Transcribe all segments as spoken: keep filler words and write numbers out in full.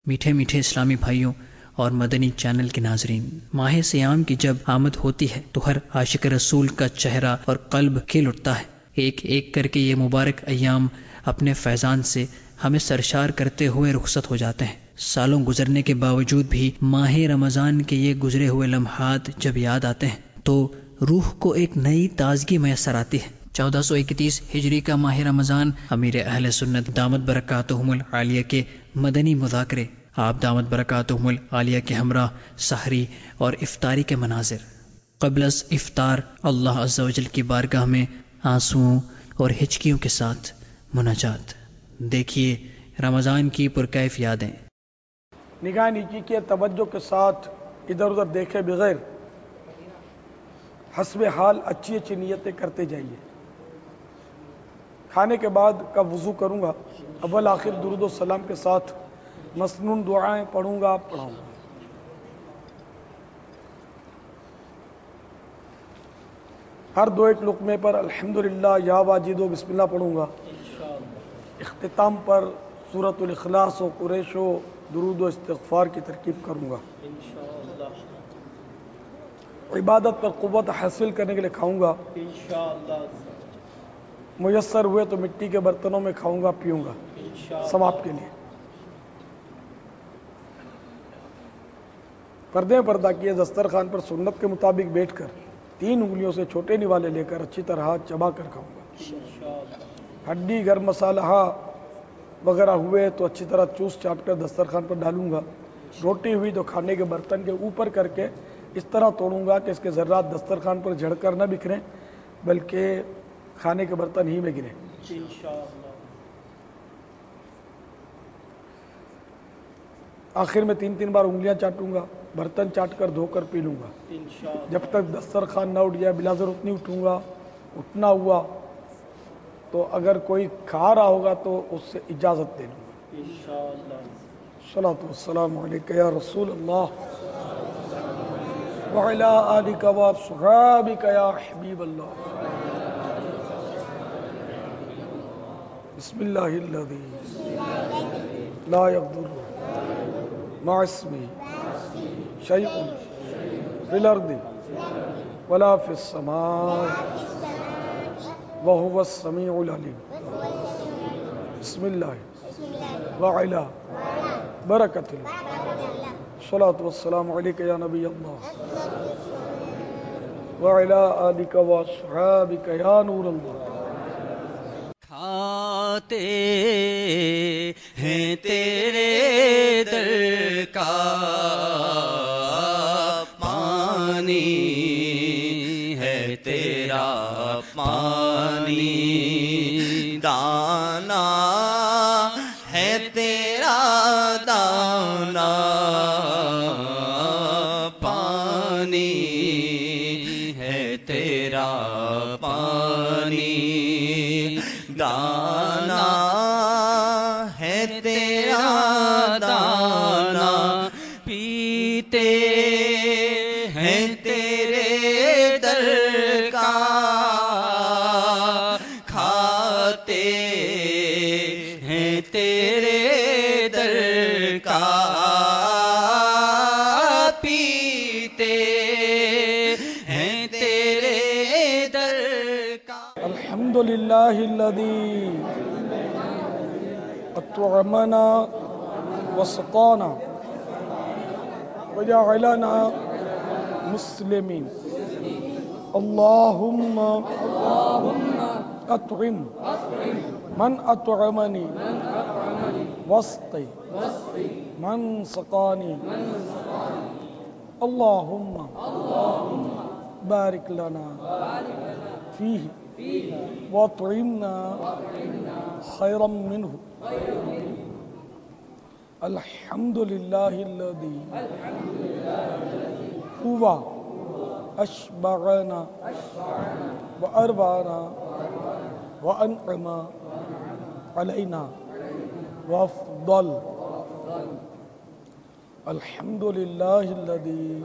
میٹھے میٹھے اسلامی بھائیوں اور مدنی چینل کے ناظرین، ماہ سیام کی جب آمد ہوتی ہے تو ہر عاشق رسول کا چہرہ اور قلب کھل اٹھتا ہے۔ ایک ایک کر کے یہ مبارک ایام اپنے فیضان سے ہمیں سرشار کرتے ہوئے رخصت ہو جاتے ہیں۔ سالوں گزرنے کے باوجود بھی ماہ رمضان کے یہ گزرے ہوئے لمحات جب یاد آتے ہیں تو روح کو ایک نئی تازگی میسر آتی ہے۔ چودہ سو اکتیس ہجری کا ماہ رمضان امیر اہل سنت دامت برکاتہم العالیہ کے مدنی مذاکرے، آپ دامت برکاتہم العالیہ کے ہمراہ سحری اور افطاری کے مناظر، قبل از افطار اللہ عز و جل کی بارگاہ میں آنسوؤں اور ہچکیوں کے ساتھ مناجات۔ دیکھیے رمضان کی پرکیف یادیں۔ نگاہ نیکی کے توجہ کے ساتھ ادھر ادھر دیکھے بغیر حسب حال اچھی اچھی نیتیں کرتے جائیے۔ کھانے کے بعد کا وضو کروں گا، اول آخر درود و سلام کے ساتھ مسنون دعائیں پڑھوں گا پڑھاؤں گا۔ ہر دو ایک لقمے پر الحمدللہ یا واجد و بسم اللہ پڑھوں گا۔ اختتام پر سورۃ الاخلاص و قریش و درود و استغفار کی ترکیب کروں گا۔ عبادت پر قوت حاصل کرنے کے لیے کھاؤں گا، میسر ہوئے تو مٹی کے برتنوں میں کھاؤں گا پیوں گا ثواب کے لیے۔ پردے پردہ کیے دسترخوان پر سنت کے مطابق بیٹھ کر تین انگلیوں سے چھوٹے نوالے لے کر اچھی طرح چبا کر کھاؤں گا۔ ہڈی گرم مسالہ وغیرہ ہوئے تو اچھی طرح چوس چاٹ کر دسترخوان پر ڈالوں گا۔ روٹی ہوئی تو کھانے کے برتن کے اوپر کر کے اس طرح توڑوں گا کہ اس کے ذرات دسترخوان پر جھڑ کر نہ بکھریں بلکہ کھانے کے برتن ہی میں گریں۔ آخر میں تین تین بار انگلیاں چاٹوں گا، برتن چاٹ کر دھو کر پی لوں گا۔ جب تک دسترخوان نہ اٹھ جائے بلا ضرورت نہیں اٹھوں گا۔ اٹھنا ہوا تو اگر کوئی کھا رہا ہوگا تو اس سے اجازت دے لوں گا۔ الصلاۃ والسلام علیک یا رسول اللہ وعلی آلک و اصحابک یا حبیب اللہ۔ بسم اللہ الذی لا یضر مع اسمہ شیء فی الارض ولا فی السماء وهو السمیع العلیم۔ بسم اللہ وعلی برکت اللہ۔ الصلاۃ والسلام علیک یا نبی اللہ وعلی آلک و اصحابک یا نور اللہ۔ کھاتے ہیں تیرے در کا پانی ہے تیرا پانی، دانا ہے تیرا دانا پانی ہے تیرا پانی، دانا ہے تیرا دانا، پیتے ہیں تیرے در کا، کھاتے ہیں تیرے در کا، پیتے ہیں تیرے در کا۔ الحمدللہ الذی اطعمنا وسقانا وجعلنا مسلمین۔ اللہم اطعم من اطعمنی واسقی من سقانی، اللہم بارک لنا فیہ واطعمنا خیرا منہ۔ الحمدللہ الذی هو اشبعنا واروانا وانعم علینا وافضل۔ الحمدللہ الذی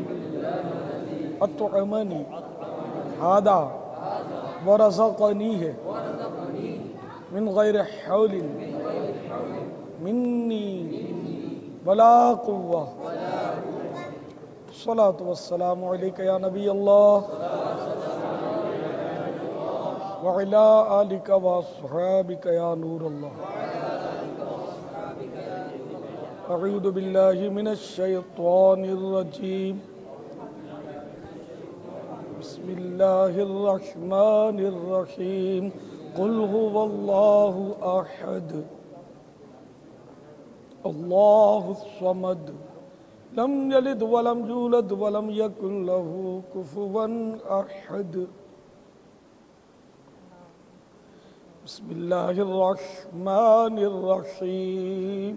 اطعمنی هذا ورزقنیہ من غیر حول منی ولا قوة الصلاة والسلام عليك يا نبي الله وعلى آلك وأصحابك يا نور الله. أعوذ بالله من الشيطان الرجيم. بسم الله الرحمن الرحيم. قل هو الله أحد الله الصمد لم يلد ولم يولد ولم يكن له كفوا أحد. بسم الله الرحمن الرحيم.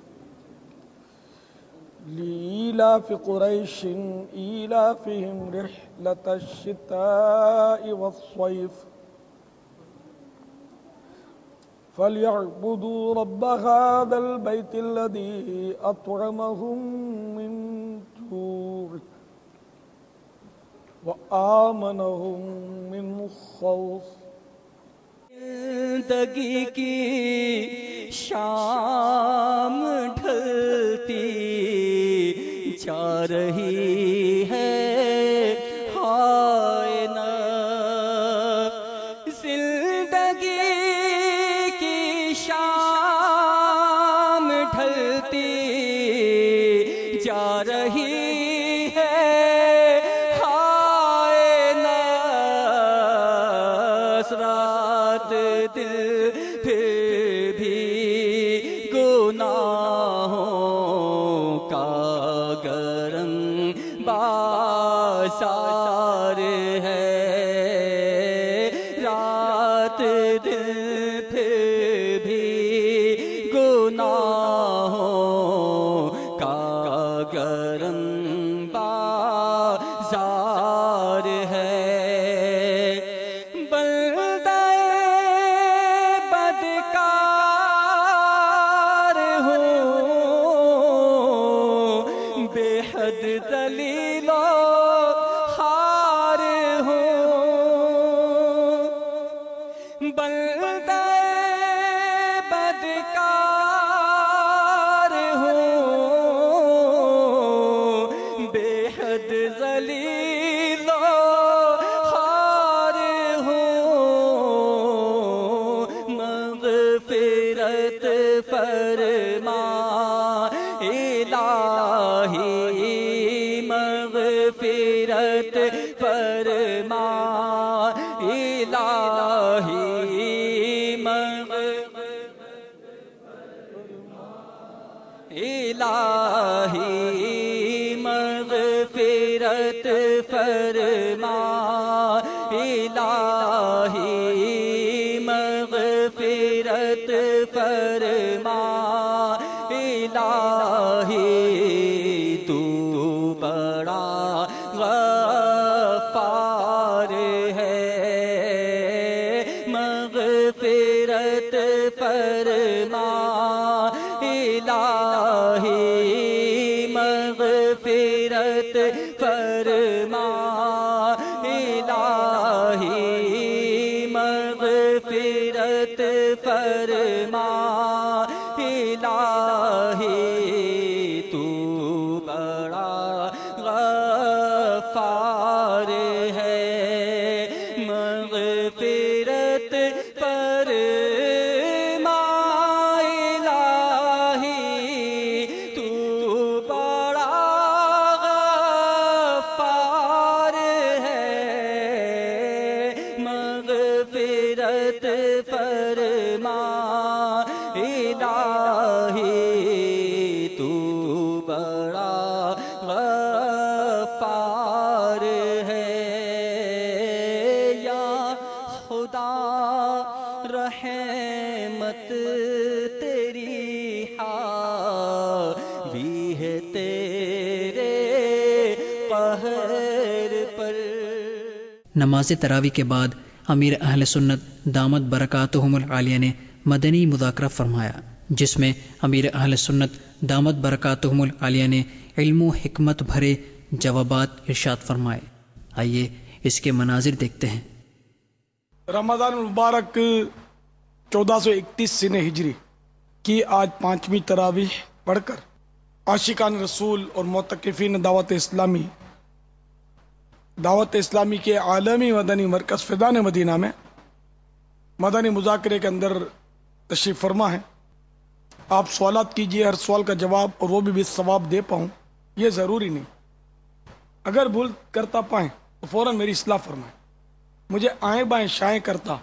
لإيلاف قريش إيلافهم رحلة الشتاء والصيف فليعبدوا رب هذا البيت الذي أطعمهم من جوع وآمنهم من خوف. زندگی کی شام ڈھلتی جا رہی ہے ہائے نا زندگی کی شام ڈھلتی جا رہی ہے ہائے نا رات دل پھر بھی گناہوں کا گرم بازار ہے. رات دل پھر بھی گناہوں کا گرم بازار ہے. ذلیل و خوار ہوں بندہ بدکار ہوں بے حد ذلیل و خوار ہوں. مغفرت فرما الہی مغفرت فرما الہی الہی مغفرت فرما الہی مغفرت فرما الہی تو بڑا غفار ہے. مغفرت فرما الہی مغفرت فرما الہی مغفرت فرما الہی تو بڑا غفار ہے. مغفرت فرما الہی تو بڑا غفار ہے. مغفرت فرما الہی تو بڑا غفار ہے. یا خدا رحمت تیری حاوی ہے تیرے قہر پر. نماز تراوی کے بعد امیر اہل سنت دامت برکاتہم العالیہ نے مدنی مذاکرہ فرمایا، جس میں امیر اہل سنت دامت برکاتہم العالیہ نے علم و حکمت بھرے جوابات ارشاد فرمائے. آئیے اس کے مناظر دیکھتے ہیں. رمضان المبارک چودہ سو اکتیس سن ہجری کی آج پانچویں تراویح پڑھ کر عاشقان رسول اور معتکفین دعوت اسلامی دعوت اسلامی کے عالمی مدنی مرکز فیضان مدینہ میں مدنی مذاکرے کے اندر تشریف فرما ہے. آپ سوالات کیجئے، ہر سوال کا جواب اور وہ بھی بھی ثواب دے پاؤں یہ ضروری نہیں. اگر بھول کرتا پائیں تو فوراً میری اصلاح فرمائیں. مجھے آئیں بائیں شائیں کرتا،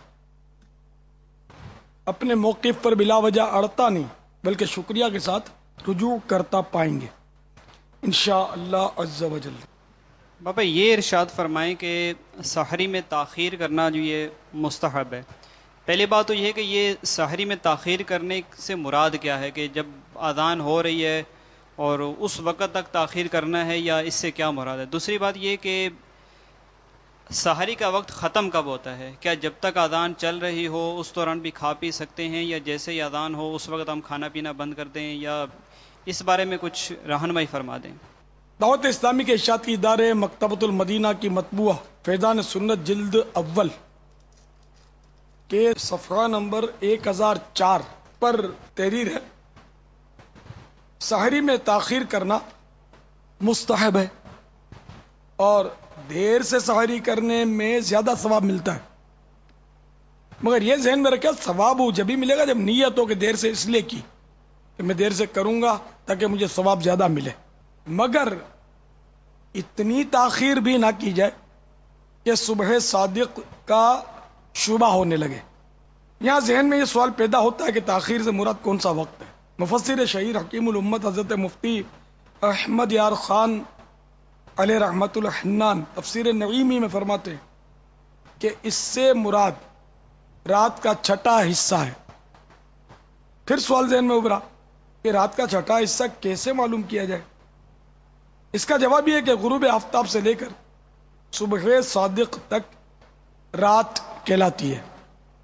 اپنے موقف پر بلا وجہ اڑتا نہیں، بلکہ شکریہ کے ساتھ رجوع کرتا پائیں گے انشاءاللہ عز و جل. بابا یہ ارشاد فرمائیں کہ سحری میں تاخیر کرنا جو یہ مستحب ہے. پہلی بات تو یہ ہے کہ یہ سحری میں تاخیر کرنے سے مراد کیا ہے، کہ جب اذان ہو رہی ہے اور اس وقت تک تاخیر کرنا ہے، یا اس سے کیا مراد ہے؟ دوسری بات یہ کہ سحری کا وقت ختم کب ہوتا ہے؟ کیا جب تک اذان چل رہی ہو اس دوران بھی کھا پی سکتے ہیں، یا جیسے ہی اذان ہو اس وقت ہم کھانا پینا بند کر دیں؟ یا اس بارے میں کچھ رہنمائی فرما دیں. دعوت اسلامی کے اشاعتی ادارے مکتبۃ المدینہ کی مطبوعہ فیضان سنت جلد اول کے صفحہ نمبر ایک ہزار چار پر تحریر ہے، سحری میں تاخیر کرنا مستحب ہے اور دیر سے سحری کرنے میں زیادہ ثواب ملتا ہے. مگر یہ ذہن میں رکھے ثواب جب ہی ملے گا جب نیت ہو کہ دیر سے اس لیے کی کہ میں دیر سے کروں گا تاکہ مجھے ثواب زیادہ ملے. مگر اتنی تاخیر بھی نہ کی جائے کہ صبح صادق کا شبہ ہونے لگے. یہاں ذہن میں یہ سوال پیدا ہوتا ہے کہ تاخیر سے مراد کون سا وقت ہے. مفسر شہیر حکیم الامت حضرت مفتی احمد یار خان علیہ رحمت الحنان تفسیر نعیمی میں فرماتے ہیں کہ اس سے مراد رات کا چھٹا حصہ ہے. پھر سوال ذہن میں ابھرا کہ رات کا چھٹا حصہ کیسے معلوم کیا جائے؟ اس کا جواب یہ ہے کہ غروب آفتاب سے لے کر صبح صادق تک رات کہلاتی ہے.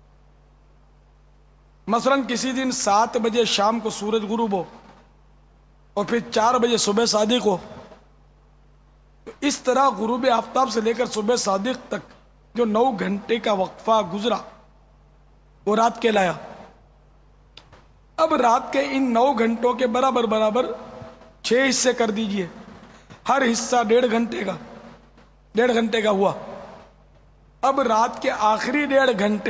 مثلا کسی دن سات بجے شام کو سورج غروب ہو اور پھر چار بجے صبح صادق ہو، تو اس طرح غروب آفتاب سے لے کر صبح صادق تک جو نو گھنٹے کا وقفہ گزرا وہ رات کہلایا. اب رات کے ان نو گھنٹوں کے برابر برابر چھ حصے کر دیجئے، ہر حصہ ڈیڑھ گھنٹے کا ڈیڑھ گھنٹے کا ہوا. اب رات کے آخری ڈیڑھ گھنٹے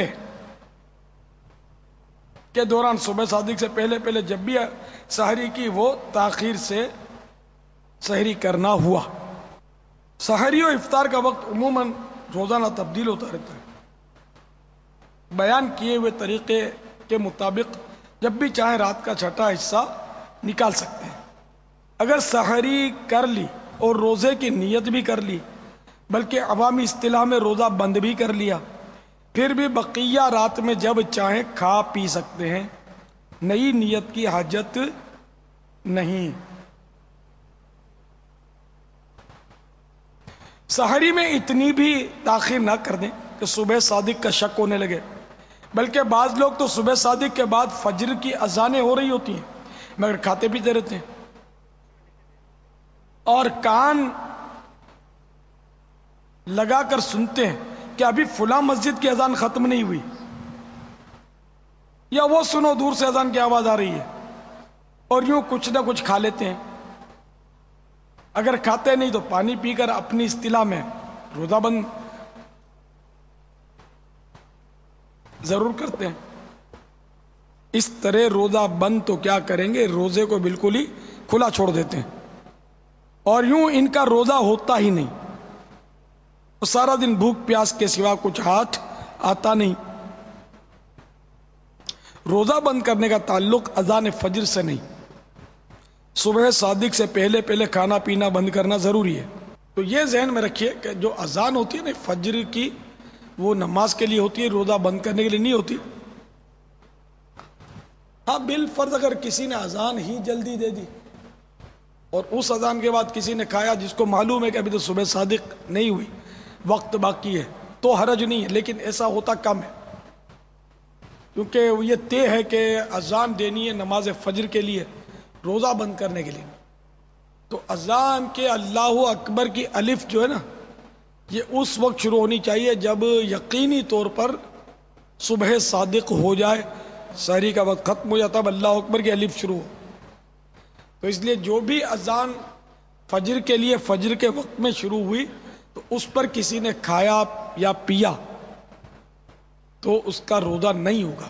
کے دوران صبح صادق سے پہلے پہلے جب بھی سحری کی وہ تاخیر سے سحری کرنا ہوا. سحری و افطار کا وقت عموماً روزانہ تبدیل ہوتا رہتا ہے. بیان کیے ہوئے طریقے کے مطابق جب بھی چاہیں رات کا چھٹا حصہ نکال سکتے ہیں. اگر سحری کر لی اور روزے کی نیت بھی کر لی، بلکہ عوامی اصطلاح میں روزہ بند بھی کر لیا، پھر بھی بقیہ رات میں جب چاہیں کھا پی سکتے ہیں، نئی نیت کی حاجت نہیں. سحری میں اتنی بھی تاخیر نہ کر دیں کہ صبح صادق کا شک ہونے لگے، بلکہ بعض لوگ تو صبح صادق کے بعد فجر کی اذانیں ہو رہی ہوتی ہیں مگر کھاتے پیتے رہتے ہیں اور کان لگا کر سنتے ہیں کہ ابھی فلاں مسجد کی اذان ختم نہیں ہوئی، یا وہ سنو دور سے اذان کی آواز آ رہی ہے، اور یوں کچھ نہ کچھ کھا لیتے ہیں. اگر کھاتے نہیں تو پانی پی کر اپنی اصطلاح میں روزہ بند ضرور کرتے ہیں. اس طرح روزہ بند تو کیا کریں گے، روزے کو بالکل ہی کھلا چھوڑ دیتے ہیں اور یوں ان کا روزہ ہوتا ہی نہیں. سارا دن بھوک پیاس کے سوا کچھ ہاتھ آتا نہیں. روزہ بند کرنے کا تعلق اذان فجر سے نہیں، صبح صادق سے پہلے پہلے کھانا پینا بند کرنا ضروری ہے. تو یہ ذہن میں رکھیے کہ جو اذان ہوتی ہے نا فجر کی، وہ نماز کے لیے ہوتی ہے، روزہ بند کرنے کے لیے نہیں ہوتی. ہاں بالفرض اگر کسی نے اذان ہی جلدی دے دی اور اس اذان کے بعد کسی نے کھایا جس کو معلوم ہے کہ ابھی تو صبح صادق نہیں ہوئی، وقت باقی ہے، تو حرج نہیں ہے. لیکن ایسا ہوتا کم ہے کیونکہ یہ طے ہے کہ اذان دینی ہے نماز فجر کے لیے، روزہ بند کرنے کے لیے. تو اذان کے اللہ اکبر کی الف جو ہے نا، یہ اس وقت شروع ہونی چاہیے جب یقینی طور پر صبح صادق ہو جائے، سحری کا وقت ختم ہو جاتا اب اللہ اکبر کی الف شروع ہو. تو اس لیے جو بھی اذان فجر کے لیے فجر کے وقت میں شروع ہوئی تو اس پر کسی نے کھایا یا پیا تو اس کا روزہ نہیں ہوگا.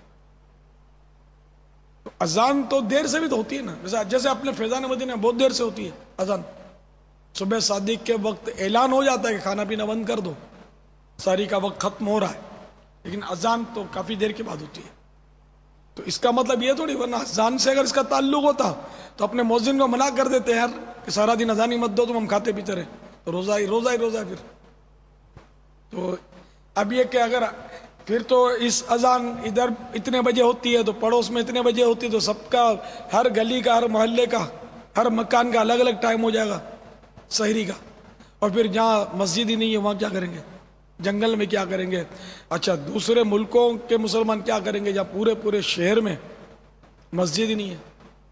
تو اذان تو دیر سے بھی تو ہوتی ہے نا, جیسے اپنے فیضان مدینہ بہت دیر سے ہوتی ہے اذان. صبح صادق کے وقت اعلان ہو جاتا ہے کہ کھانا پینا بند کر دو, ساری کا وقت ختم ہو رہا ہے, لیکن اذان تو کافی دیر کے بعد ہوتی ہے. تو اس کا مطلب یہ تھوڑی, ورنہ اذان سے اگر اس کا تعلق ہوتا تو اپنے مؤذن کو منع کر دیتے ہیں یار کہ سارا دن اذان ہی مت دو, تم ہم کھاتے پیتے رہے, تو روزہ ہی روزہ ہی روزہ ہے پھر. تو اب یہ کہ اگر پھر تو اس اذان ادھر اتنے بجے ہوتی ہے تو پڑوس میں اتنے بجے ہوتی ہے, تو سب کا, ہر گلی کا, ہر محلے کا, ہر مکان کا الگ الگ ٹائم ہو جائے گا سحری کا. اور پھر جہاں مسجد ہی نہیں ہے وہاں کیا کریں گے, جنگل میں کیا کریں گے. اچھا دوسرے ملکوں کے مسلمان کیا کریں گے جہاں پورے پورے شہر میں مسجد ہی نہیں ہے.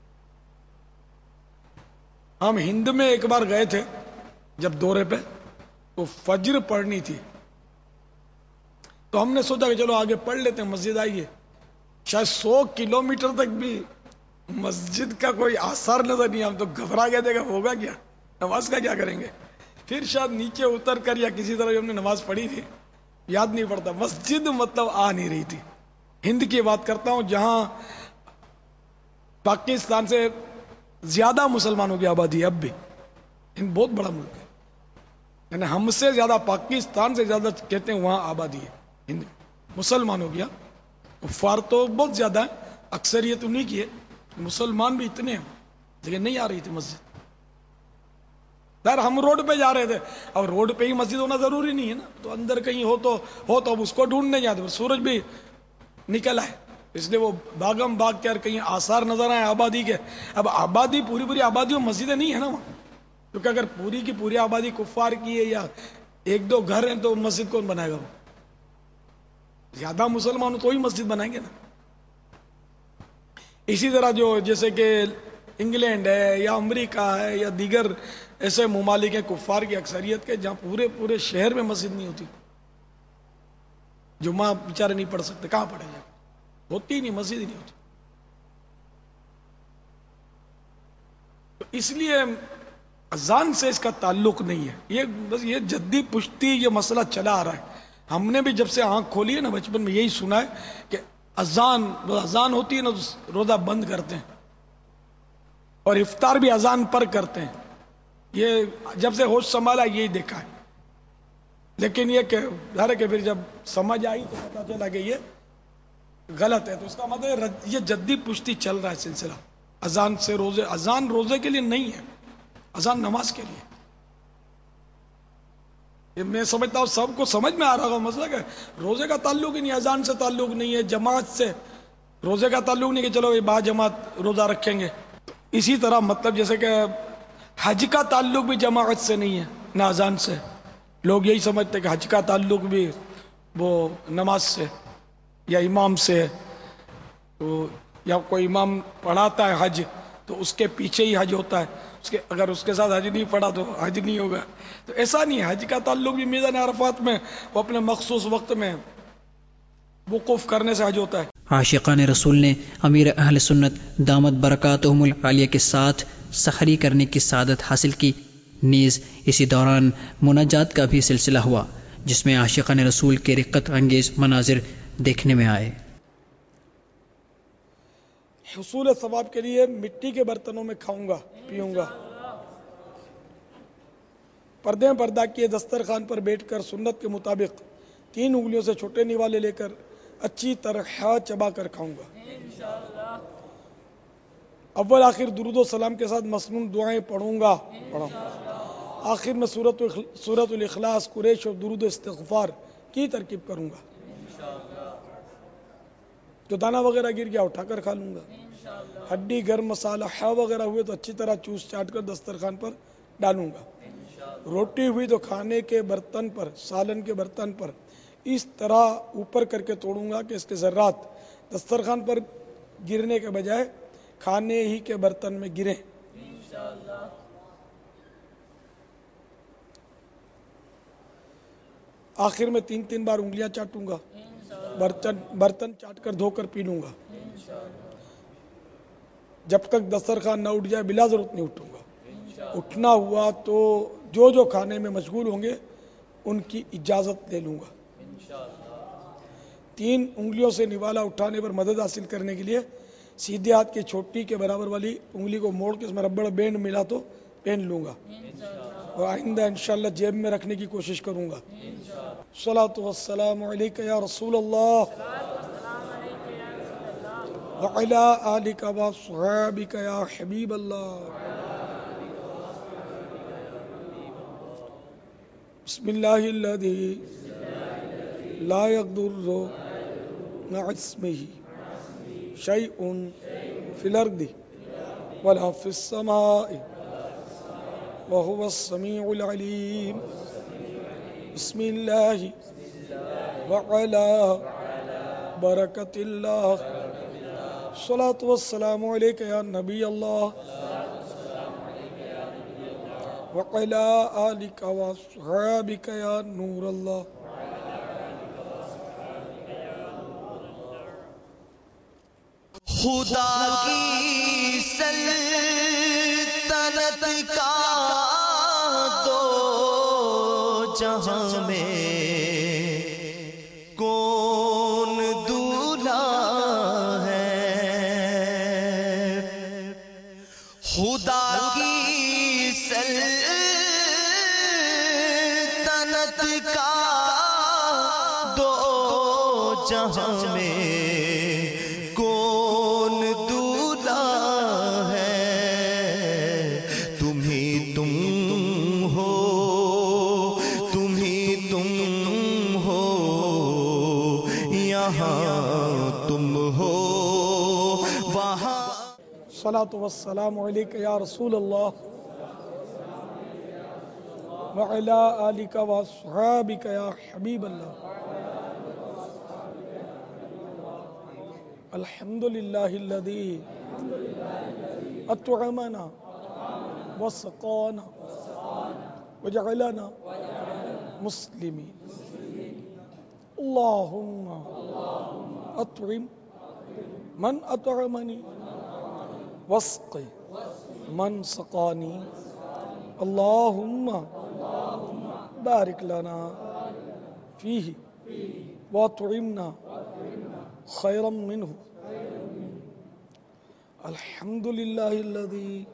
ہم ہند میں ایک بار گئے تھے جب دورے پہ, تو فجر پڑھنی تھی, تو ہم نے سوچا کہ چلو آگے پڑھ لیتے ہیں, مسجد آئیے. شاید سو کلومیٹر تک بھی مسجد کا کوئی آثار نظر نہیں. ہم تو گھبرا گئے تھے کہ ہوگا کیا, نماز کا کیا کریں گے. پھر شاید نیچے اتر کر یا کسی طرح ہم نے نماز پڑھی تھی, یاد نہیں پڑتا. مسجد مطلب آ نہیں رہی تھی. ہند کی بات کرتا ہوں جہاں پاکستان سے زیادہ مسلمانوں کی آبادی ہے اب بھی. ہند بہت بڑا ملک ہے, یعنی ہم سے زیادہ, پاکستان سے زیادہ کہتے ہیں وہاں آبادی ہے ہند مسلمانوں کی. کفار تو بہت زیادہ ہے, اکثریت انہی کی ہے, مسلمان بھی اتنے ہیں, لیکن نہیں آ رہی تھی مسجد. یار ہم روڈ پہ جا رہے تھے, اب روڈ پہ ہی مسجد ہونا ضروری نہیں ہے نا, تو اندر کہیں ہو تو ہو تو اب اس کو ڈھونڈنے جاتے. سورج بھی نکل آئے, اس لیے وہ باغم باغ کے کہیں آثار نظر آئے آبادی کے. اب آبادی پوری پوری آبادی میں مسجدیں نہیں ہے نا وہاں, کیونکہ اگر پوری کی پوری آبادی کفار کی ہے یا ایک دو گھر ہیں تو مسجد کون بنائے گا. وہ زیادہ مسلمان تو ہی مسجد بنائیں گے نا. اسی طرح جو جیسے کہ انگلینڈ ہے یا امریکہ ہے یا دیگر ایسے ممالک ہیں کفار کی اکثریت کے, جہاں پورے پورے شہر میں مسجد نہیں ہوتی, جمعہ بیچارے نہیں پڑھ سکتے, کہاں پڑھیں گے, ہوتی ہی نہیں, مسجد ہی نہیں ہوتی. تو اس لیے اذان سے اس کا تعلق نہیں ہے. یہ بس یہ جدی پشتی یہ مسئلہ چلا آ رہا ہے. ہم نے بھی جب سے آنکھ کھولی ہے نا بچپن میں یہی سنا ہے کہ اذان اذان ہوتی ہے نا تو روزہ بند کرتے ہیں, اور افطار بھی اذان پر کرتے ہیں. یہ جب سے ہوش سنبھالا یہی دیکھا ہے. لیکن یہ کہ ظاہر ہے کہ پھر جب سمجھ آئی تو پتا چلا کہ یہ غلط ہے. تو اس کا مطلب یہ جدی پشتی چل رہا ہے سلسلہ اذان سے روزے. اذان روزے کے لیے نہیں ہے, اذان نماز کے لیے. یہ میں سمجھتا ہوں سب کو سمجھ میں آ رہا ہوگا مسئلہ کہ روزے کا تعلق ہی نہیں, اذان سے تعلق نہیں ہے, جماعت سے روزے کا تعلق نہیں کہ چلو یہ با جماعت روزہ رکھیں گے. اسی طرح مطلب جیسے کہ حج کا تعلق بھی جماعت سے نہیں ہے نہ اذان سے. لوگ یہی سمجھتے کہ حج کا تعلق بھی وہ نماز سے یا امام سے, تو یا کوئی امام پڑھاتا ہے حج تو اس کے پیچھے ہی حج ہوتا ہے, اس کے اگر اس کے ساتھ حج نہیں پڑھا تو حج نہیں ہوگا. تو ایسا نہیں ہے. حج کا تعلق بھی میدان عرفات میں وہ اپنے مخصوص وقت میں وقوف کرنے سے حج ہوتا ہے. عاشقان رسول نے امیر اہل سنت دامت برکاتہم العالیہ کے ساتھ سحری کرنے کی سعادت حاصل کی. نیز اسی دوران مناجات کا بھی سلسلہ ہوا جس میں عاشقان رسول کے رقت انگیز مناظر دیکھنے میں آئے. حصول ثواب کے لیے مٹی کے برتنوں میں کھاؤں گا پیوں گا. پردے پردہ کیے دسترخوان پر بیٹھ کر سنت کے مطابق تین انگلیوں سے چھوٹے نیوالے لے کر اچھی طرح چبا کر کھاؤں گا. اول آخر درود و سلام کے ساتھ مسنون دعائیں پڑھوں گا پڑھوں آخر میں سورت سورت الاخلاص قریش اور درود استغفار کی ترکیب کروں گا. جو دانا وغیرہ گر گیا اٹھا کر کھا لوں گا. ہڈی گرم مسالہ ہا وغیرہ ہوئے تو اچھی طرح چوس چاٹ کر دسترخوان پر ڈالوں گا. روٹی ہوئی تو کھانے کے برتن پر, سالن کے برتن پر اس طرح اوپر کر کے توڑوں گا کہ اس کے ذرات دسترخوان پر گرنے کے بجائے کھانے ہی کے برتن میں گریں. آخر میں تین تین بار انگلیاں چاٹوں گا. برتن برتن چاٹ کر دھو کر پی لوں گا. جب تک دسترخوان نہ اٹھ جائے بلا ضرورت نہیں اٹھوں گا. اٹھنا ہوا تو جو جو کھانے میں مشغول ہوں گے ان کی اجازت لے لوں گا. تین انگلیوں سے نوالا اٹھانے پر مدد حاصل کرنے کے لیے سیدھے ہاتھ کی چھوٹی کے برابر والی انگلی کو موڑ کے اس میں ربڑ بینڈ ملا تو پہن لوں گا اور آئندہ انشاءاللہ جیب میں رکھنے کی کوشش کروں گا. الصلاۃ والسلام علیک یا رسول اللہ وعلی آلک واصحابک یا حبیب اللہ. بسم اللہ الذی لا یضر مع اسمہ شیء فی الارض ولا فی السماء وهو السمیع العلیم. بسم اللہ وعلی برکت اللہ. الصلاۃ والسلام علیک یا نبی اللہ وعلی آلک واصحابک یا نور اللہ. خدا کی سلطنت کا دو جہاں میں کون دولا ہے. خدا کی سلطنت کا دو جہاں میں الصلاۃ والسلام علیک یا رسول اللہ وعلی آلک واصحابک یا حبیب اللہ. الحمد للہ الذی اطعمنا وسقانا وجعلنا مسلمین. اللہم اطعم من اطعمنی واسق من سقانی. اللہم بارک لنا فیہ واطعمنا خیرا منہ. الحمد للہ الذی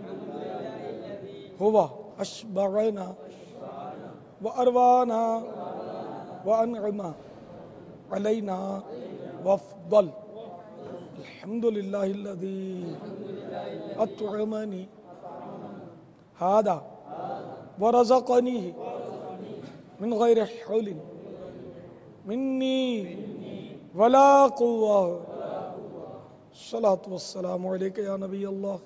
ہوا اشبعنا واروانا وانعم علینا وافضل. الحمد للہ الذی اطعمنی ھذا ورزقنی من غیر حول منی ولا قوة. الصلاۃ والسلام علیک یا نبی اللہ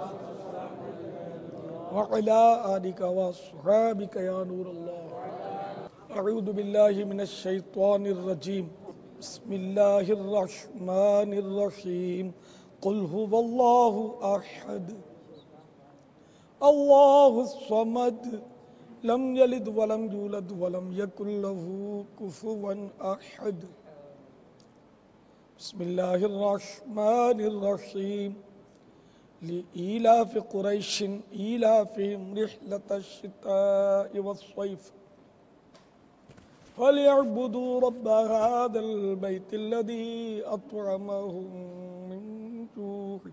وعلی آلک واصحابک یا نور اللہ. اعوذ باللہ من الشیطان الرجیم. بسم اللہ الرحمن الرحیم. قل هو اللہ احد اللہ الصمد لم یلد ولم یولد ولم یکن له کفوا احد. بسم اللہ الرحمن الرحیم. لإیلاف قریش ایلافهم رحلة الشتاء والصیف فليعبدوا رب هذا البيت الذي أطعمهم من جوع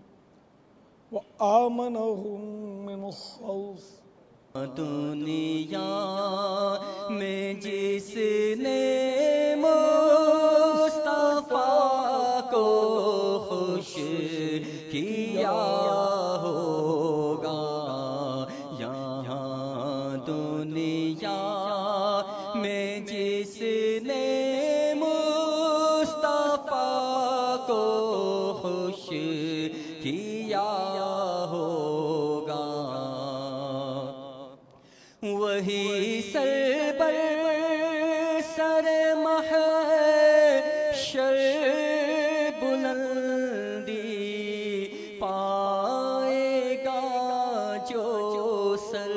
وآمنهم من خوف. دنیا میں جس نے مصطفیٰ کو خوش کیا ہوگا یہاں دنیا میں جس نے مصطفیٰ کو خوش کیا ہوگا وہی سر پر سر محشر بلندی پائے گا جو سر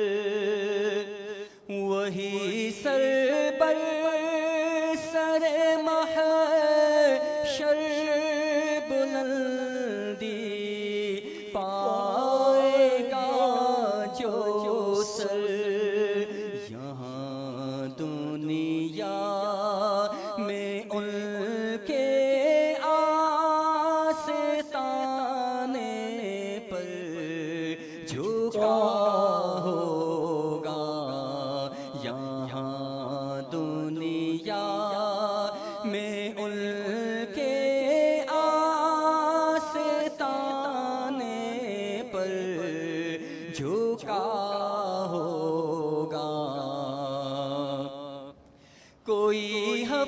وہی سر پر سر محشر بلندی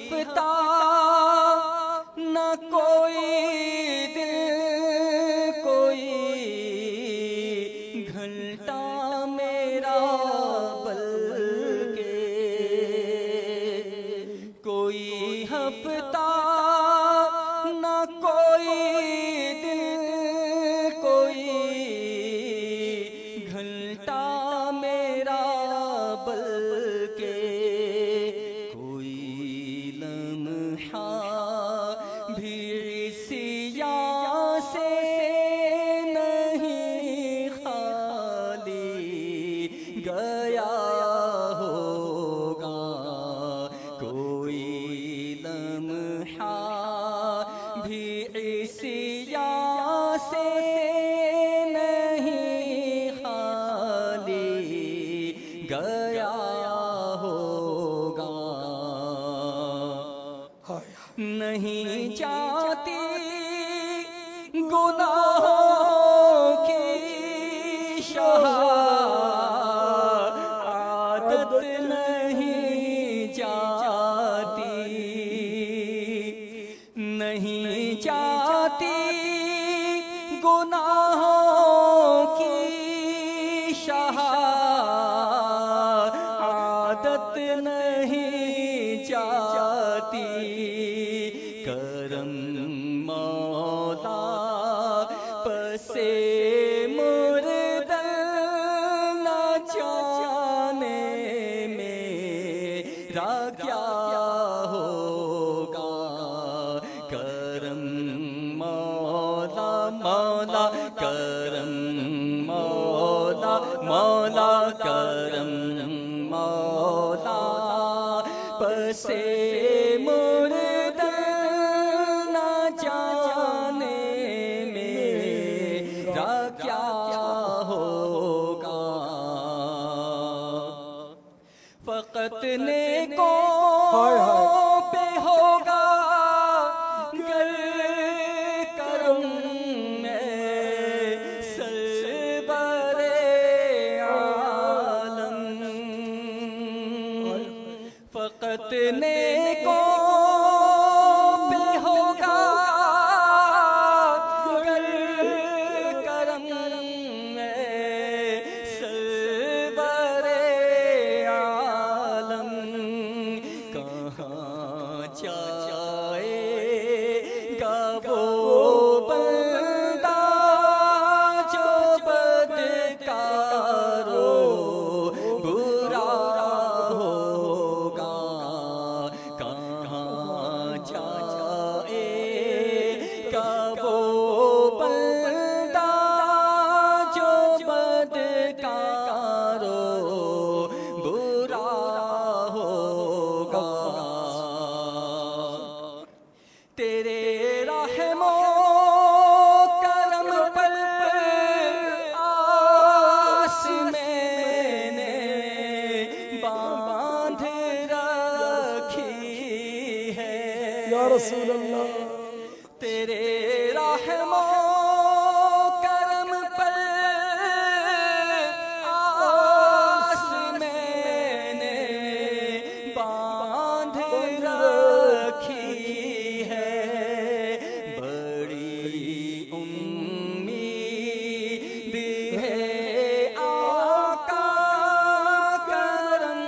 ہفتہ نہ کوئی دن کوئی گھنٹہ میرا بلکہ کوئی ہفتہ نہ کوئی دن کوئی گھنٹہ میرا بلکہ کوئی لمحہ بھی سیاہ سے نہیں خالی گیا ہوگا کوئی لمحہ بھی سیاہ سے نہیں خالی گیا ہوگا نہیں جاتی گناہوں کی شہادت نہیں جاتی نہیں جاتی گناہوں کی شہادت نہیں جاتی کرم مولا پسے مردن نہ جانے میرا کیا ہوگا کرم مولا مولا کرم مولا مولا کرم مولا پسے مردن نہ جانے میرا کیا ہوگا فقط نیکوں پہ ہوگا گر کرم میں سرور عالم فقط نیکوں پہ ہوگا گر کرم میں سرور عالم کہاں جائے گا وہ بندہ جو بدکار و برا ہوگا کہاں جائے گا وہ بندہ جو بدکار و برا ہوگا تیرے رحم و کرم پر آس میں نے باندھ رکھی ہے یا رسول اللہ تیرے رحم و کرم پر آس میں نے باندھ رکھی ہے بڑی امید ہے آقا کرم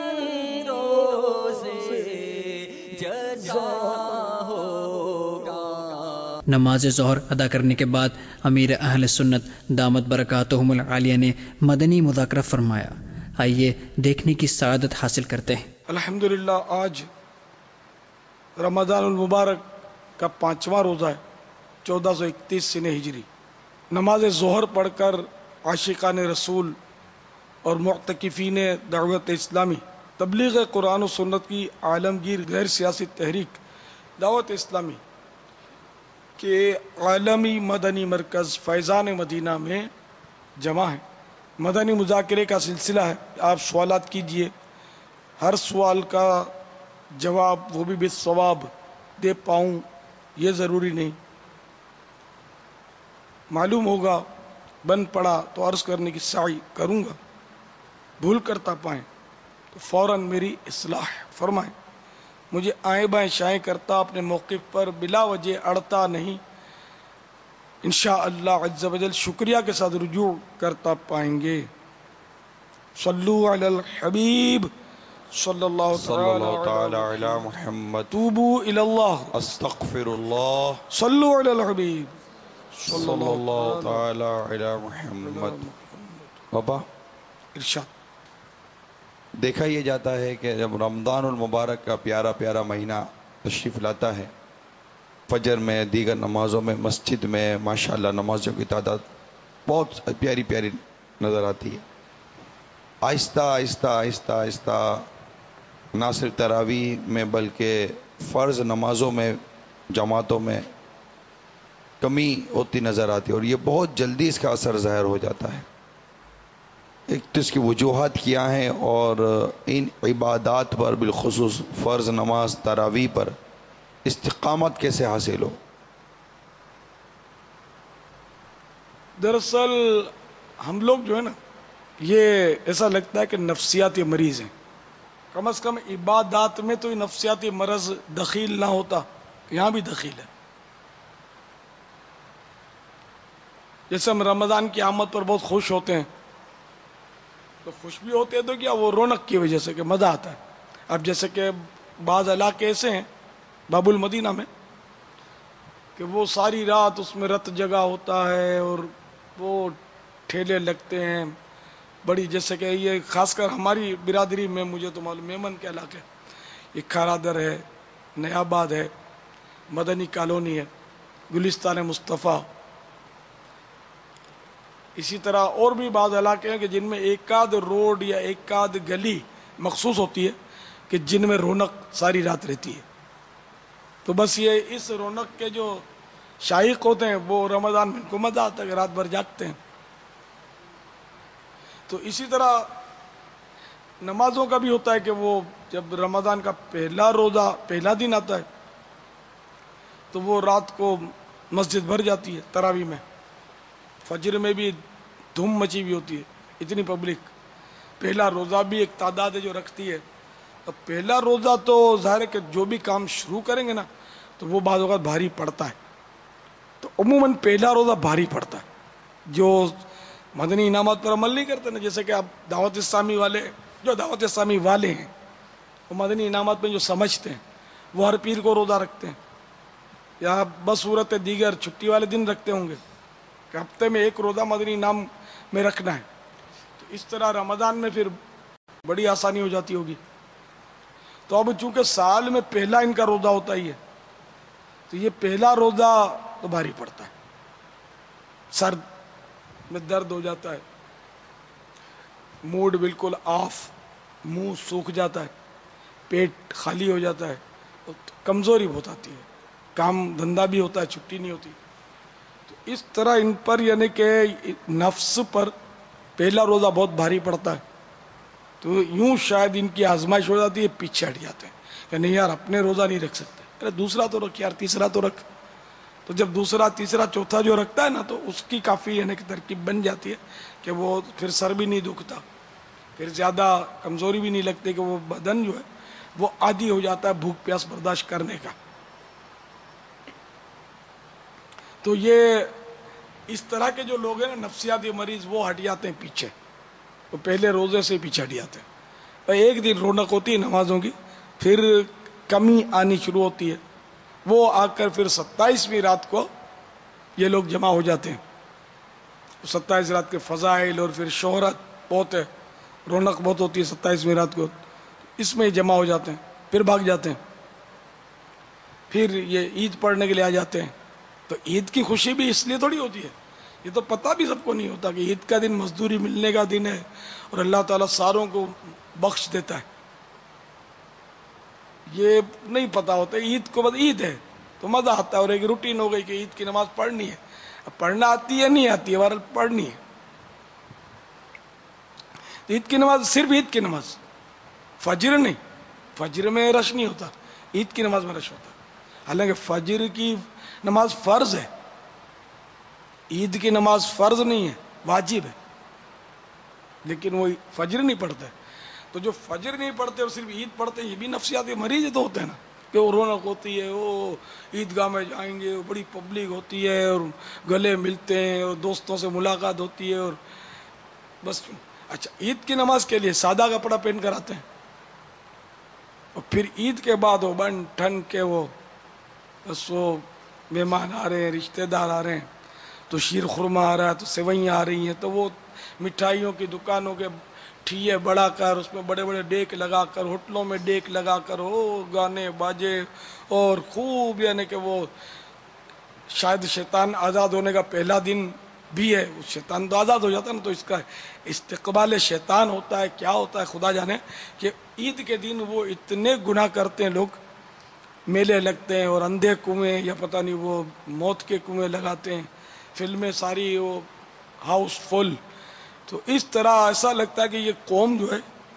روزے جزا ہوگا نماز ظہر ادا کرنے کے بعد امیر اہل سنت دامت برکاتہم العالیہ نے مدنی مذاکرہ فرمایا. آئیے دیکھنے کی سعادت حاصل کرتے ہیں. الحمدللہ آج رمضان المبارک کا پانچواں روزہ ہے چودہ سو اکتیس سن ہجری. نماز ظہر پڑھ کر عاشقان رسول اور معتکفین دعوت اسلامی تبلیغ قرآن و سنت کی عالمگیر غیر سیاسی تحریک دعوت اسلامی کے عالمی مدنی مرکز فیضان مدینہ میں جمع ہیں. مدنی مذاکرے کا سلسلہ ہے. آپ سوالات کیجئے، ہر سوال کا جواب وہ بھی بالصواب دے پاؤں یہ ضروری نہیں. معلوم ہوگا بن پڑا تو عرض کرنے کی سعی کروں گا، بھول کرتا پائیں تو فوراً میری اصلاح فرمائیں. مجھے آئیں بائیں شائیں کرتا اپنے موقف پر بلا وجہ اڑتا نہیں، انشاءاللہ عز و جل شکریہ کے ساتھ رجوع کرتا پائیں گے۔ صلو علی الحبیب صلی اللہ صلی اللہ تعالی تعالی علی محمد۔ توبو الی اللہ استغفر اللہ صلو علی الحبیب صلی اللہ تعالی علی محمد۔ بابا ارشاد۔ دیکھا یہ جاتا ہے کہ جب رمضان المبارک کا پیارا پیارا مہینہ تشریف لاتا ہے، فجر میں، دیگر نمازوں میں، مسجد میں ماشاءاللہ نمازوں کی تعداد بہت پیاری پیاری نظر آتی ہے۔ آہستہ آہستہ آہستہ آہستہ نہ صرف تراویح میں بلکہ فرض نمازوں میں، جماعتوں میں کمی ہوتی نظر آتی ہے، اور یہ بہت جلدی اس کا اثر ظاہر ہو جاتا ہے۔ ایک تو اس کی وجوہات کیا ہیں، اور ان عبادات پر بالخصوص فرض نماز تراویح پر استقامت کیسے حاصل ہو؟ دراصل ہم لوگ جو ہے نا، یہ ایسا لگتا ہے کہ نفسیاتی مریض ہیں۔ کم از کم عبادات میں تو یہ نفسیاتی مرض دخیل نہ ہوتا، یہاں بھی دخیل ہے۔ جیسے ہم رمضان کی آمد پر بہت خوش ہوتے ہیں، تو خوش بھی ہوتے ہیں تو کیا، وہ رونق کی وجہ سے کہ مزہ آتا ہے۔ اب جیسے کہ بعض علاقے ایسے ہیں باب المدینہ میں کہ وہ ساری رات اس میں رت جگہ ہوتا ہے، اور وہ ٹھیلے لگتے ہیں بڑی، جیسے کہ یہ خاص کر ہماری برادری میں، مجھے تو معلوم میمن کے علاقے، یہ کھارادر ہے، نیاباد ہے، مدنی کالونی ہے، گلستان مصطفیٰ، اسی طرح اور بھی بعض علاقے ہیں کہ جن میں ایک آدھ روڈ یا ایک آدھ گلی مخصوص ہوتی ہے کہ جن میں رونق ساری رات رہتی ہے۔ تو بس یہ اس رونق کے جو شائق ہوتے ہیں وہ رمضان میں ان کو مزہ آتا ہے کہ رات بھر جاگتے ہیں۔ تو اسی طرح نمازوں کا بھی ہوتا ہے کہ وہ جب رمضان کا پہلا روزہ پہلا دن آتا ہے تو وہ رات کو مسجد بھر جاتی ہے تراویح میں، فجر میں بھی دھوم مچی ہوئی ہوتی ہے، اتنی پبلک۔ پہلا روزہ بھی ایک تعداد ہے جو رکھتی ہے۔ اب پہلا روزہ تو ظاہر ہے کہ جو بھی کام شروع کریں گے نا تو وہ بعض اوقات بھاری پڑتا ہے، تو عموماً پہلا روزہ بھاری پڑتا ہے۔ جو مدنی انعامات پر عمل نہیں کرتے نا، جیسے کہ آپ دعوت اسلامی والے، جو دعوت اسلامی والے ہیں وہ مدنی انعامات میں جو سمجھتے ہیں وہ ہر پیر کو روزہ رکھتے ہیں، یا بصورت دیگر چھٹی والے دن رکھتے ہوں گے کہ ہفتے میں ایک روزہ مدنی انعام میں رکھنا ہے۔ تو اس طرح رمضان میں پھر بڑی آسانی ہو جاتی ہوگی۔ تو اب چونکہ سال میں پہلا ان کا روزہ ہوتا ہی ہے، تو یہ پہلا روزہ تو بھاری پڑتا ہے، سر میں درد ہو جاتا ہے، موڈ بالکل آف، منہ سوکھ جاتا ہے، پیٹ خالی ہو جاتا ہے، کمزوری بہت آتی ہے، کام دھندا بھی ہوتا ہے، چھٹی نہیں ہوتی۔ تو اس طرح ان پر یعنی کہ نفس پر پہلا روزہ بہت بھاری پڑتا ہے، تو یوں شاید ان کی آزمائش ہو جاتی ہے، پیچھے ہٹ جاتے ہیں کہ نہیں یار اپنے روزہ نہیں رکھ سکتے، ارے دوسرا تو رکھ یار، تیسرا تو رکھ۔ تو جب دوسرا تیسرا چوتھا جو رکھتا ہے نا تو اس کی کافی یعنی کہ ترکیب بن جاتی ہے کہ وہ پھر سر بھی نہیں دکھتا، پھر زیادہ کمزوری بھی نہیں لگتی، کہ وہ بدن جو ہے وہ عادی ہو جاتا ہے بھوک پیاس برداشت کرنے کا۔ تو یہ اس طرح کے جو لوگ ہیں نا نفسیاتی مریض، وہ ہٹ جاتے ہیں پیچھے، وہ پہلے روزے سے پیچھے ہٹ جاتے ہیں۔ ایک دن رونق ہوتی ہے نمازوں کی، پھر کمی آنی شروع ہوتی ہے، وہ آ کر پھر ستائیسویں رات کو یہ لوگ جمع ہو جاتے ہیں۔ ستائیس رات کے فضائل اور پھر شہرت بہت ہے، رونق بہت ہوتی ہے ستائیسویں رات کو، اس میں جمع ہو جاتے ہیں، پھر بھاگ جاتے ہیں، پھر یہ عید پڑھنے کے لیے آ جاتے ہیں۔ تو عید کی خوشی بھی اس لیے تھوڑی ہوتی ہے، یہ تو پتہ بھی سب کو نہیں ہوتا کہ عید کا دن مزدوری ملنے کا دن ہے اور اللہ تعالیٰ ساروں کو بخش دیتا ہے، یہ نہیں پتا ہوتا۔ عید کو بس عید ہے تو مزہ آتا ہے، اور ایک روٹین ہو گئی کہ عید کی نماز پڑھنی ہے، اب پڑھنا آتی ہے نہیں آتی ہے، بہرحال پڑھنی ہے۔ عید کی نماز صرف عید کی نماز، فجر نہیں، فجر میں رش نہیں ہوتا، عید کی نماز میں رش ہوتا ہے۔ حالانکہ فجر کی نماز فرض ہے، عید کی نماز فرض نہیں ہے، واجب ہے، لیکن وہ فجر نہیں پڑھتا ہے۔ تو جو فجر نہیں پڑھتے اور صرف عید پڑھتے یہ بھی نفسیاتی مریض تو ہوتے ہیں نا، کہ وہ رونق ہوتی ہے، وہ عیدگاہ میں جائیں گے، وہ بڑی پبلک ہوتی ہے اور گلے ملتے ہیں اور دوستوں سے ملاقات ہوتی ہے اور بس. اچھا عید کی نماز کے لیے سادہ کپڑا پہن کر آتے ہیں اور پھر عید کے بعد وہ بن ٹھن کے وہ بس وہ مہمان آ رہے ہیں، رشتہ دار آ رہے ہیں، تو شیر خورما آ رہا ہے، تو سوئیاں آ رہی ہیں، تو وہ مٹھائیوں کی دکانوں کے ٹھیے بڑھا کر اس میں بڑے بڑے ڈیک لگا کر، ہوٹلوں میں ڈیک لگا کر وہ گانے باجے اور خوب، یعنی کہ وہ شاید شیطان آزاد ہونے کا پہلا دن بھی ہے، شیطان تو آزاد ہو جاتا ہے نا، تو اس کا استقبال شیطان ہوتا ہے، کیا ہوتا ہے خدا جانے. کہ عید کے دن وہ اتنے گناہ کرتے ہیں لوگ، میلے لگتے ہیں اور اندھے کنویں یا پتہ نہیں وہ موت کے کنویں لگاتے ہیں، فلمیں ساری وہ ہاؤس فل. تو اس طرح ایسا لگتا ہے کہ یہ قوم جو ہے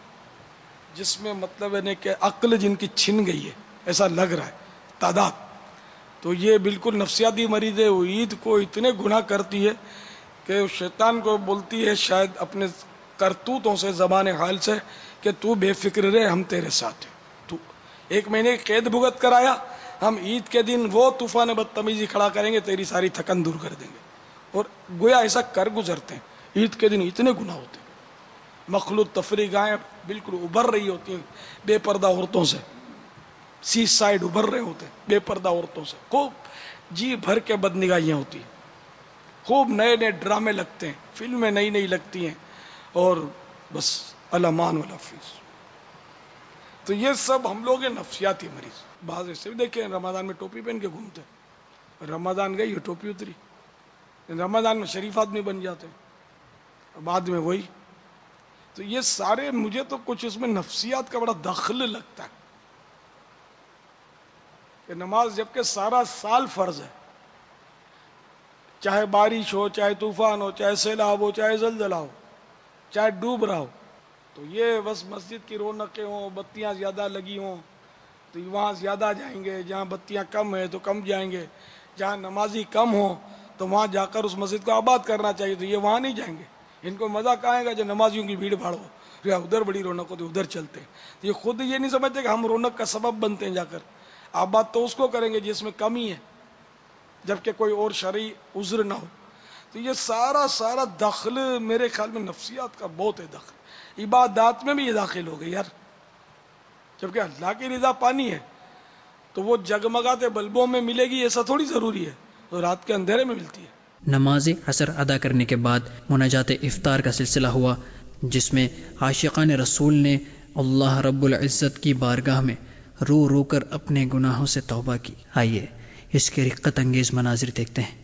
جس میں مطلب ہے کہ عقل جن کی چھن گئی ہے، ایسا لگ رہا ہے تعداد. تو یہ بالکل نفسیاتی مریض ہے. وہ عید کو اتنے گناہ کرتی ہے کہ شیطان کو بولتی ہے شاید اپنے کرتوتوں سے، زبان حال سے، کہ تو بے فکر رہے، ہم تیرے ساتھ ہیں. تو ایک مہینے کی قید بھگت کرایا، ہم عید کے دن وہ طوفان بدتمیزی کھڑا کریں گے، تیری ساری تھکن دور کر دیں گے. اور گویا ایسا کر گزرتے ہیں. عید کے دن اتنے گناہ ہوتے ہیں. مخلوط تفریح گاہیں بالکل ابھر رہی ہوتی ہیں بے پردہ عورتوں سے، سی سائڈ ابھر رہے ہوتے ہیں بے پردہ عورتوں سے، خوب جی بھر کے بد نگاہیاں ہوتی ہیں، خوب نئے نئے ڈرامے لگتے ہیں، فلمیں نئی نئی لگتی ہیں، اور بس الامان والحفیظ. تو یہ سب ہم لوگ ہیں نفسیاتی مریض. بعض ایسے بھی دیکھیں رمضان میں ٹوپی پہن کے گھومتے ہیں، رمضان گئی ٹوپی اتری، رمضان میں شریف آدمی بن جاتے ہیں، بعد میں وہی. تو یہ سارے مجھے تو کچھ اس میں نفسیات کا بڑا دخل لگتا ہے کہ نماز جبکہ سارا سال فرض ہے، چاہے بارش ہو، چاہے طوفان ہو، چاہے سیلاب ہو، چاہے زلزلہ ہو، چاہے ڈوب رہا ہو، تو یہ بس مسجد کی رونقیں ہوں، بتیاں زیادہ لگی ہوں تو وہاں زیادہ جائیں گے، جہاں بتیاں کم ہیں تو کم جائیں گے، جہاں نمازی کم ہوں تو وہاں جا کر اس مسجد کو آباد کرنا چاہیے، تو یہ وہاں نہیں جائیں گے. ان کو مزہ کہاں آئے گا جو نمازیوں کی بھیڑ بھاڑ ہو، یا ادھر بڑی رونق ہوتی ادھر چلتے ہیں. یہ خود یہ نہیں سمجھتے کہ ہم رونق کا سبب بنتے ہیں. جا کر آباد تو اس کو کریں گے جس میں کمی ہے، جبکہ کوئی اور شرعی عذر نہ ہو. تو یہ سارا سارا دخل میرے خیال میں نفسیات کا بہت ہے دخل. عبادات میں بھی یہ داخل ہو گئی یار، جبکہ اللہ کی رضا پانی ہے تو وہ جگمگاتے بلبوں میں ملے گی ایسا تھوڑی ضروری ہے، تو رات کے اندھیرے میں ملتی ہے. نماز عصر ادا کرنے کے بعد مناجات افطار کا سلسلہ ہوا، جس میں عاشقان رسول نے اللہ رب العزت کی بارگاہ میں رو رو کر اپنے گناہوں سے توبہ کی. آئیے اس کے رقت انگیز مناظر دیکھتے ہیں.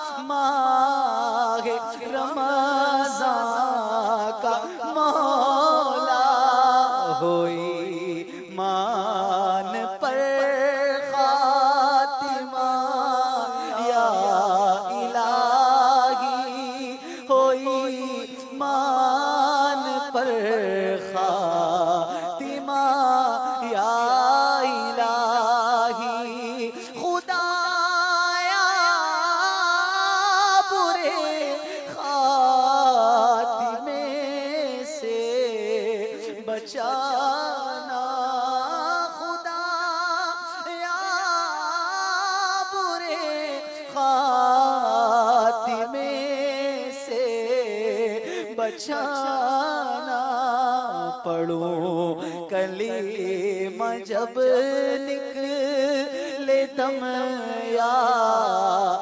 رمضان کا بچانا، پڑھوں کلمہ جب نکلے دم یا